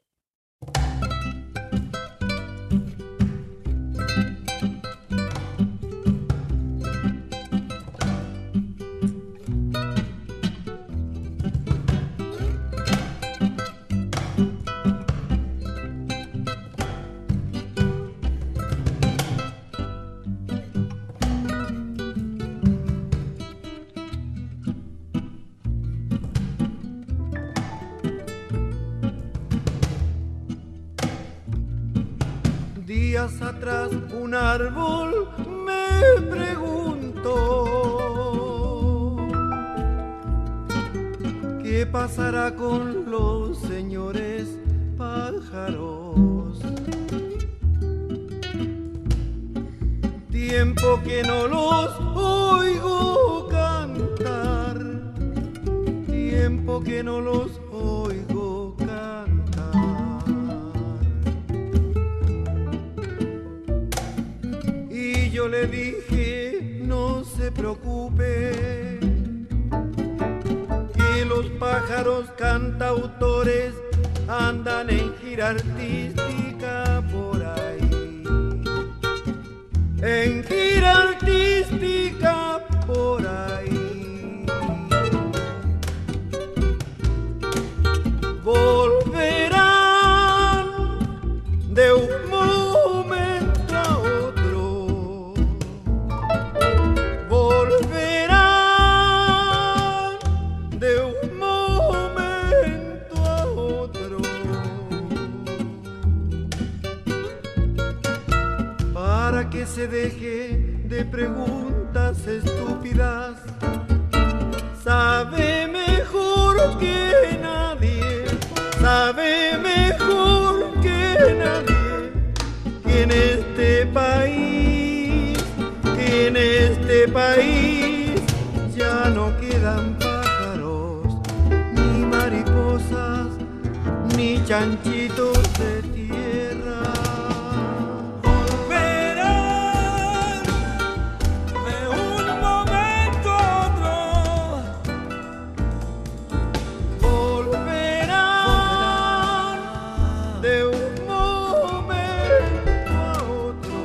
Días atrás un árbol me preguntó ¿qué pasará con los señores pájaros? Tiempo que no los oigo cantar, tiempo que no los oigo cantar. Y yo le dije, no se preocupe, que los pájaros cantautores andan en gira artística por ahí, en gira artística por ahí. Volverán de un momento a otro, volverán de un momento a otro, para que se deje de preguntas estúpidas. Sabe mejor que nadie, sabe mejor que nadie, que en este país ya no quedan pájaros, ni mariposas, ni chanchitos de tierra. Volverán de un momento a otro, volverán de un momento a otro.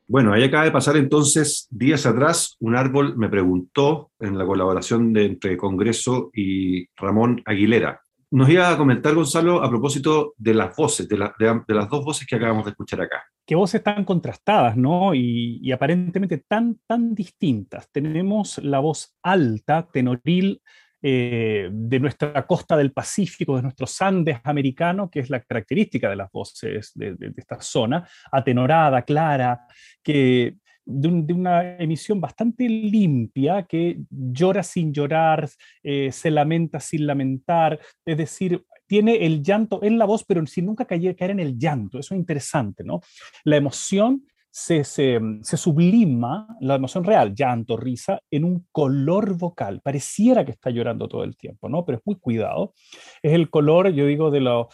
Bueno, ahí acaba de pasar entonces, días atrás, un árbol me preguntó en la colaboración entre Congreso y Ramón Aguilera. Nos iba a comentar, Gonzalo, a propósito de las voces, de las dos voces que acabamos de escuchar acá. Qué voces tan contrastadas, ¿no? Y aparentemente tan distintas. Tenemos la voz alta, tenoril, de nuestra costa del Pacífico, de nuestros Andes americanos, que es la característica de las voces de esta zona, atenorada, clara, que de una emisión bastante limpia, que llora sin llorar, se lamenta sin lamentar, es decir, tiene el llanto en la voz, pero sin nunca caer en el llanto. Eso es interesante, ¿no? La emoción se sublima, la emoción real, llanto, risa, en un color vocal. Pareciera que está llorando todo el tiempo, ¿no? Pero es muy cuidado. Es el color, yo digo,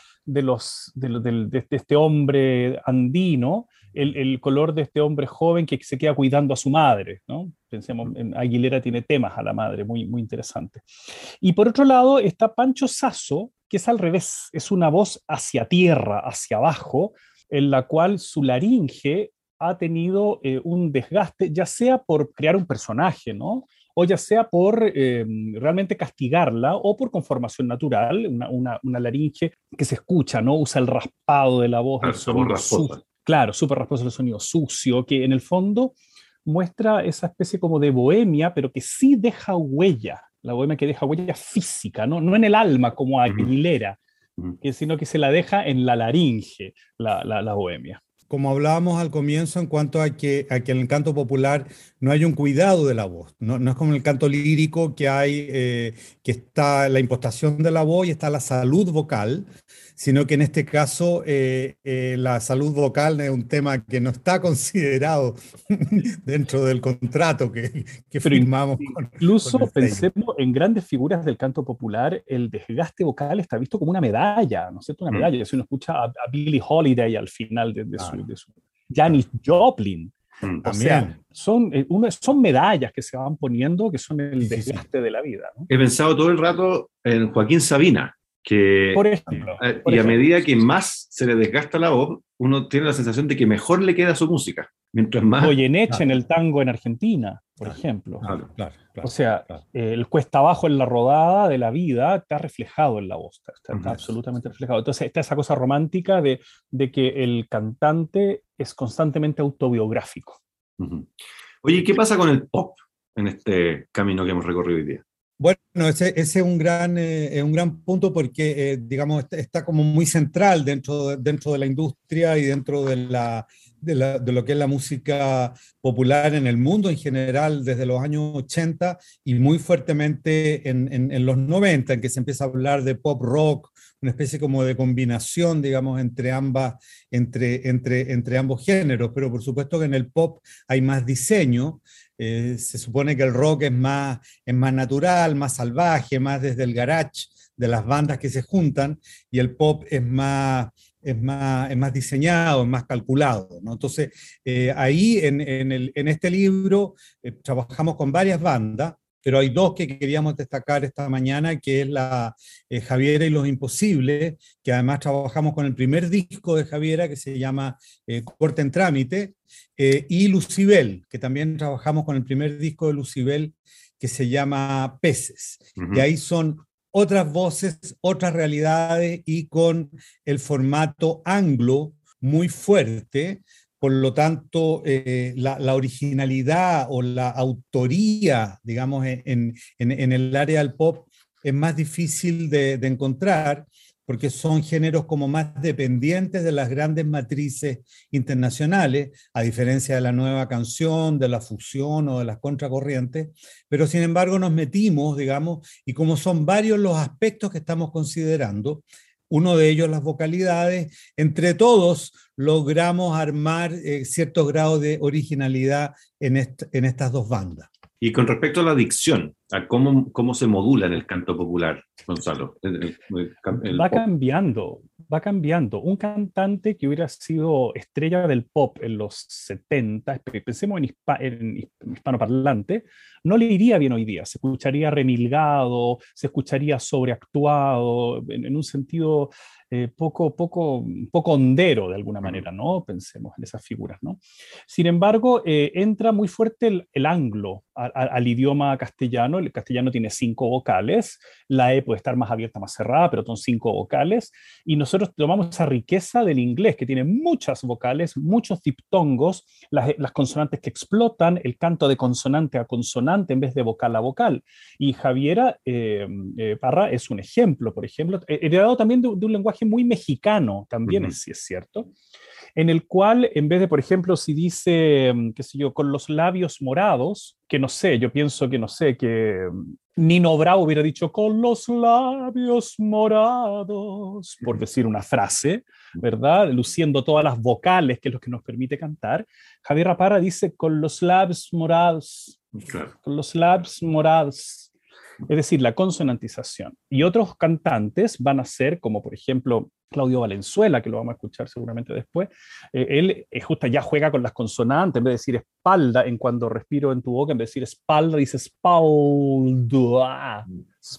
de este hombre andino, el color de este hombre joven que se queda cuidando a su madre, ¿no? Pensemos, en Aguilera tiene temas a la madre, muy interesante. Y por otro lado está Pancho Sasso, que es al revés, es una voz hacia tierra, hacia abajo, en la cual su laringe ha tenido un desgaste, ya sea por crear un personaje, ¿no? O ya sea por realmente castigarla, o por conformación natural, una laringe que se escucha, ¿no? Usa el raspado de la voz, el sonido sucio. Claro, súper rasposo, el sonido sucio, que en el fondo muestra esa especie como de bohemia, pero que sí deja huella, la bohemia que deja huella física, ¿no? No en el alma como Aguilera, sino que se la deja en la laringe, la bohemia. Como hablábamos al comienzo, en cuanto a que en el canto popular no hay un cuidado de la voz, no es como en el canto lírico que hay, que está la impostación de la voz y está la salud vocal, sino que en este caso la salud vocal es un tema que no está considerado dentro del contrato que firmamos. Incluso pensemos en grandes figuras del canto popular, el desgaste vocal está visto como una medalla, ¿no es cierto? Una medalla. Si uno escucha a Billie Holiday al final de su Janis Joplin. O sea, son medallas que se van poniendo, que son el desgaste de la vida, ¿no? He pensado todo el rato en Joaquín Sabina, que por ejemplo, a medida que más se le desgasta la voz, uno tiene la sensación de que mejor le queda su música. Mientras más... Goyeneche en el tango en Argentina, por ejemplo. Claro. O sea, el cuesta abajo en la rodada de la vida está reflejado en la voz, está absolutamente reflejado. Entonces está esa cosa romántica de que el cantante es constantemente autobiográfico. Oye, ¿qué pasa con el pop en este camino que hemos recorrido hoy día? Bueno, ese es un gran punto porque, digamos, está como muy central dentro de la industria y dentro de lo que es la música popular en el mundo en general desde los años 80 y muy fuertemente en los 90, en que se empieza a hablar de pop rock, una especie como de combinación, digamos, entre ambos géneros, pero por supuesto que en el pop hay más diseño. Se supone que el rock es más natural, más salvaje, más desde el garage de las bandas que se juntan, y el pop es más diseñado, es más calculado, ¿no? Entonces, ahí en este libro trabajamos con varias bandas, pero hay dos que queríamos destacar esta mañana, que es la Javiera y los Imposibles, que además trabajamos con el primer disco de Javiera, que se llama Corte en Trámite, y Lucibel, que también trabajamos con el primer disco de Lucibel, que se llama Peces. Y ahí son otras voces, otras realidades, y con el formato anglo muy fuerte. Por lo tanto, la originalidad o la autoría, digamos, en el área del pop es más difícil de encontrar, porque son géneros como más dependientes de las grandes matrices internacionales, a diferencia de la nueva canción, de la fusión o de las contracorrientes, pero sin embargo nos metimos, digamos, y como son varios los aspectos que estamos considerando, uno de ellos las vocalidades, entre todos logramos armar ciertos grados de originalidad en estas dos bandas. Y con respecto a la dicción, a cómo se modula en el canto popular, Gonzalo. Va cambiando. Un cantante que hubiera sido estrella del pop en los 70, pensemos en hispanoparlante, no le iría bien hoy día, se escucharía remilgado, se escucharía sobreactuado, en un sentido poco hondero de alguna manera, ¿no? Pensemos en esas figuras, ¿no? Sin embargo, entra muy fuerte el anglo al idioma castellano. El castellano tiene 5 vocales, la E puede estar más abierta, más cerrada, pero son 5 vocales, y nosotros tomamos esa riqueza del inglés, que tiene muchas vocales, muchos diptongos, las consonantes que explotan, el canto de consonante a consonante en vez de vocal a vocal. Y Javiera Parra es un ejemplo, por ejemplo, heredado también de un lenguaje muy mexicano, también es cierto, en el cual, en vez de, por ejemplo, si dice, qué sé yo, con los labios morados, que no sé, yo pienso que, no sé, que Nino Bravo hubiera dicho con los labios morados, por decir una frase, ¿verdad? Luciendo todas las vocales, que es lo que nos permite cantar. Javiera Parra dice con los labios morados, con los labios morados. Es decir, la consonantización. Y otros cantantes van a ser, como por ejemplo Claudio Valenzuela, que lo vamos a escuchar seguramente después, él justo ya juega con las consonantes, en vez de decir espalda, en cuando respiro en tu boca, en vez de decir espalda, dice espalda,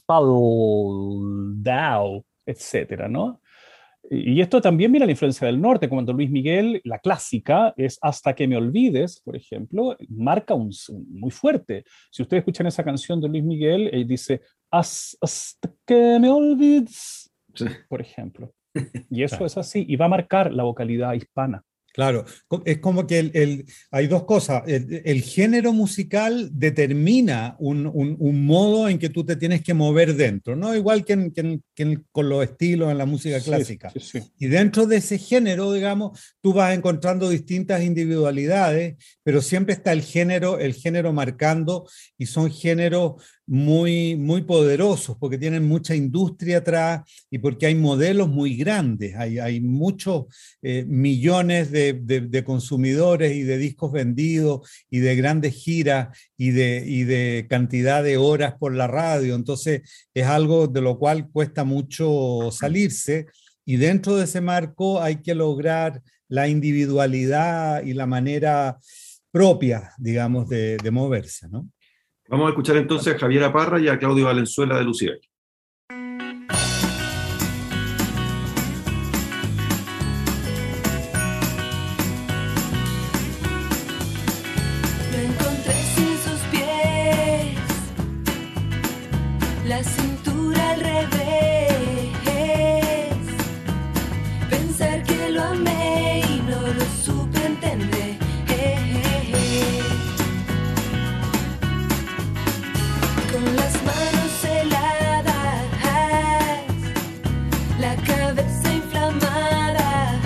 espaldao, etcétera, ¿no? Y esto también mira la influencia del norte, cuando Luis Miguel, la clásica, es Hasta que me olvides, por ejemplo, marca muy fuerte. Si ustedes escuchan esa canción de Luis Miguel, él dice hasta que me olvides, sí, por ejemplo. Y eso es así, y va a marcar la vocalidad hispana. Claro, es como que hay dos cosas. El género musical determina un modo en que tú te tienes que mover dentro, ¿no? Igual que con los estilos en la música clásica. Sí, sí, sí. Y dentro de ese género, digamos, tú vas encontrando distintas individualidades, pero siempre está el género marcando, y son géneros muy, muy poderosos porque tienen mucha industria atrás y porque hay modelos muy grandes, hay muchos millones de consumidores y de discos vendidos y de grandes giras y de cantidad de horas por la radio. Entonces es algo de lo cual cuesta mucho salirse, y dentro de ese marco hay que lograr la individualidad y la manera propia, digamos, de moverse, ¿no? Vamos a escuchar entonces a Javiera Parra y a Claudio Valenzuela de Lucibel. Lo encontré sin sus pies, la cintura al revés, pensar que lo amé y no lo supe entender. Con las manos heladas, la cabeza inflamada,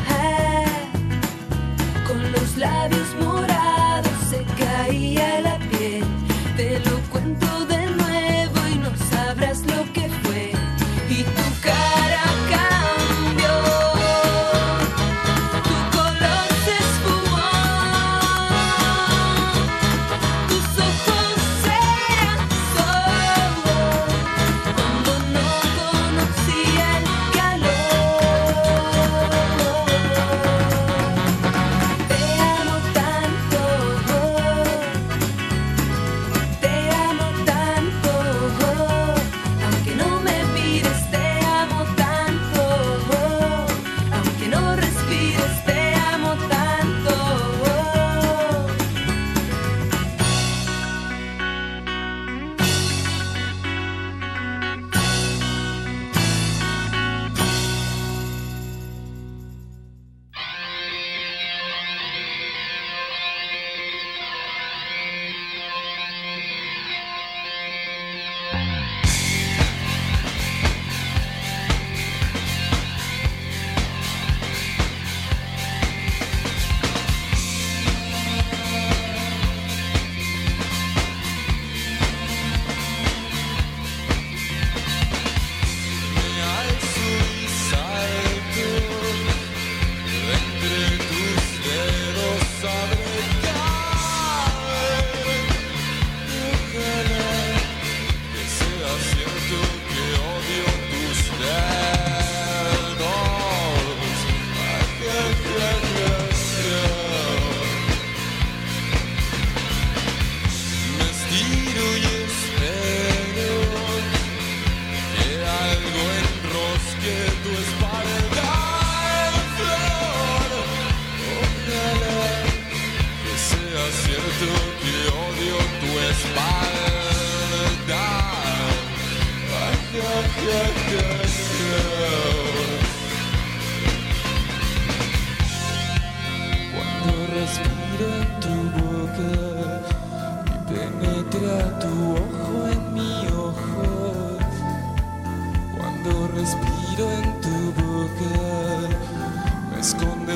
con los labios morados se caía la piel. Te lo cuento de nuevo y no sabrás lo que fue. Y tu cara cambió, tu color se esfumó, tus ojos se cuando no conocía el calor.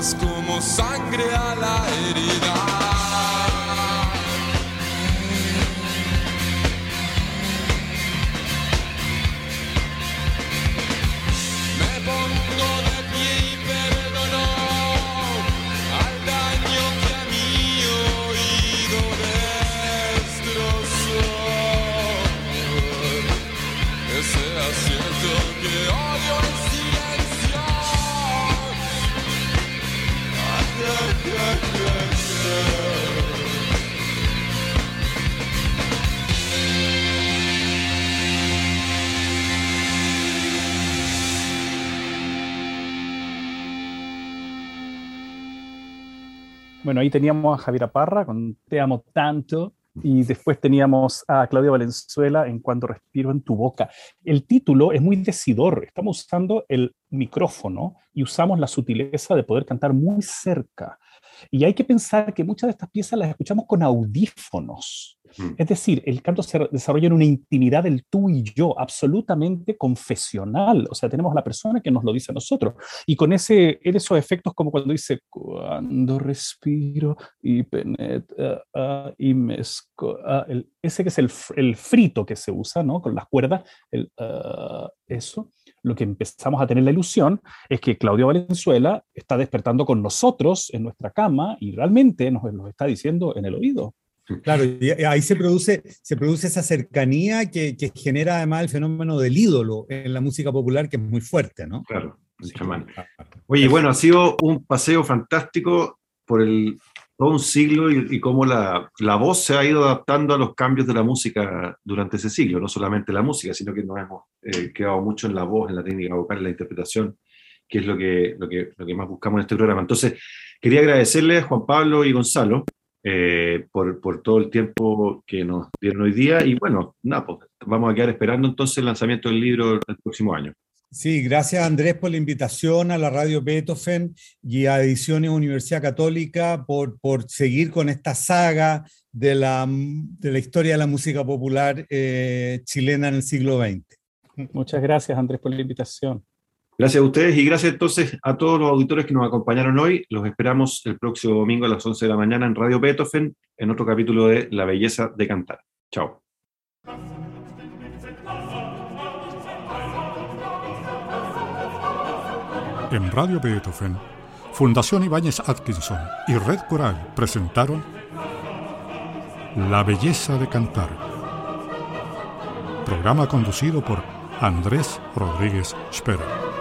es como sangre a la herida. Me pongo de pie y perdono al daño que a mi oído destrozó. Ese asiento que odio en silencio. Bueno, ahí teníamos a Javiera Parra con Te amo tanto, y después teníamos a Claudia Valenzuela en Cuando respiro en tu boca. El título es muy decidor. Estamos usando el micrófono y usamos la sutileza de poder cantar muy cerca. Y hay que pensar que muchas de estas piezas las escuchamos con audífonos. Es decir, el canto se desarrolla en una intimidad del tú y yo, absolutamente confesional. O sea, tenemos a la persona que nos lo dice a nosotros. Y con esos efectos como cuando dice, cuando respiro y penetra y mezco, ese que es el frito que se usa, ¿no? Con las cuerdas, eso. Lo que empezamos a tener la ilusión es que Claudia Valenzuela está despertando con nosotros en nuestra cama y realmente nos lo está diciendo en el oído. Claro, y ahí se produce esa cercanía que genera además el fenómeno del ídolo en la música popular, que es muy fuerte, ¿no? Claro, el chamán. Oye, bueno, ha sido un paseo fantástico por todo un siglo y cómo la voz se ha ido adaptando a los cambios de la música durante ese siglo, no solamente la música, sino que nos hemos quedado mucho en la voz, en la técnica vocal, en la interpretación, que es lo que más buscamos en este programa. Entonces, quería agradecerles a Juan Pablo y Gonzalo por todo el tiempo que nos dieron hoy día, y bueno, nada, pues vamos a quedar esperando entonces el lanzamiento del libro el próximo año. Sí, gracias Andrés por la invitación a la Radio Beethoven y a Ediciones Universidad Católica por seguir con esta saga de la historia de la música popular chilena en el siglo XX. Muchas gracias Andrés por la invitación. Gracias a ustedes y gracias entonces a todos los auditores que nos acompañaron hoy. Los esperamos el próximo domingo a las 11 de la mañana en Radio Beethoven en otro capítulo de La Belleza de Cantar. Chao. En Radio Beethoven, Fundación Ibáñez Atkinson y Red Coral presentaron La Belleza de Cantar. Programa conducido por Andrés Rodríguez Spera.